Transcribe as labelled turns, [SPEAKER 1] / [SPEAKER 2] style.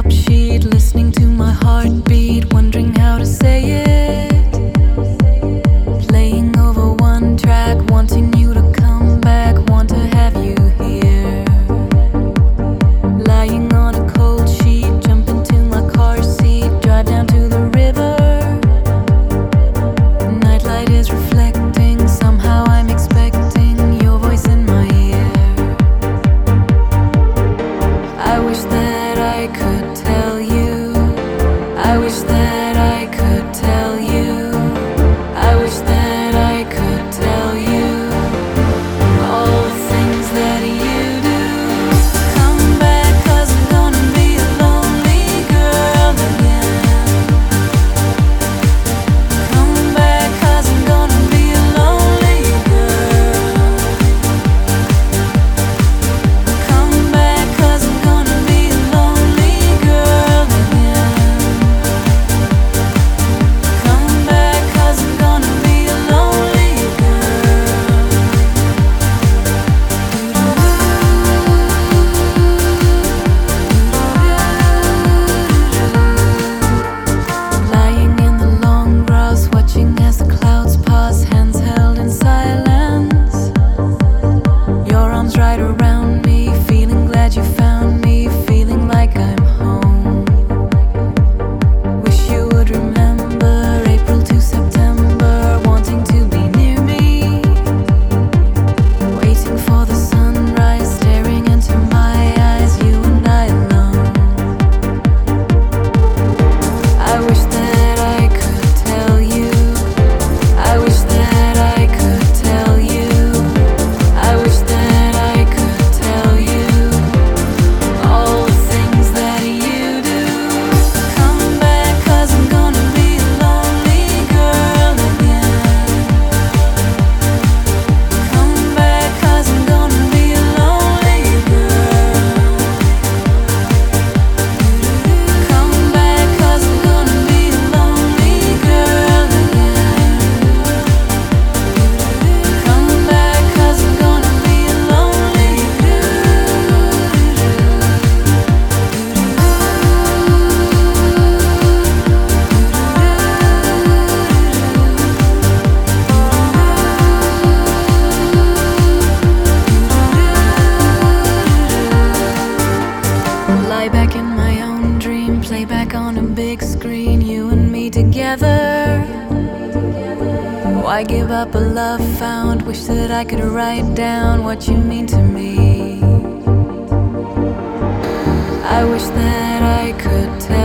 [SPEAKER 1] makeup sheet, listening to my heartbeat, wondering how to say it. Playing over one track, wanting you to come back, want to have you here. Lying on a cold sheet, jump into my car seat, drive down to the river. Nightlight is reflecting, somehow I'm expecting your voice in my ear. I wish that I could tell you, I wish that I could tell you, I wish that I could tell you all the things that you do. Come back, 'cause I'm gonna be a lonely girl again. Come back, 'cause I'm gonna be a lonely girl. Come back, 'cause I'm gonna be a lonely girl again. Come back, 'cause I'm gonna be a lonely girl. Lying in the long grass, watching as the clouds pass, hands held in silence. Your arms right around me, feeling glad you found me, feeling like I'm home. Wish you would remember April to September, wanting to be near me. Waiting for the sunrise, staring into my eyes, you and I alone. I wish that I could tell you, I wish that I could tell you, I wish that I could tell you all the things that you do. Come back, 'cause I'm gonna be a lonely girl again. Come back, 'cause I'm gonna be a lonely girl. Come back, 'cause I'm gonna be a lonely girl again. Come back, 'cause I'm gonna be a lonely Lie back in my own dream, play back on a big screen, you and me together. Why give up a love found? Wish that I could write down what you mean to me. I wish that I could tell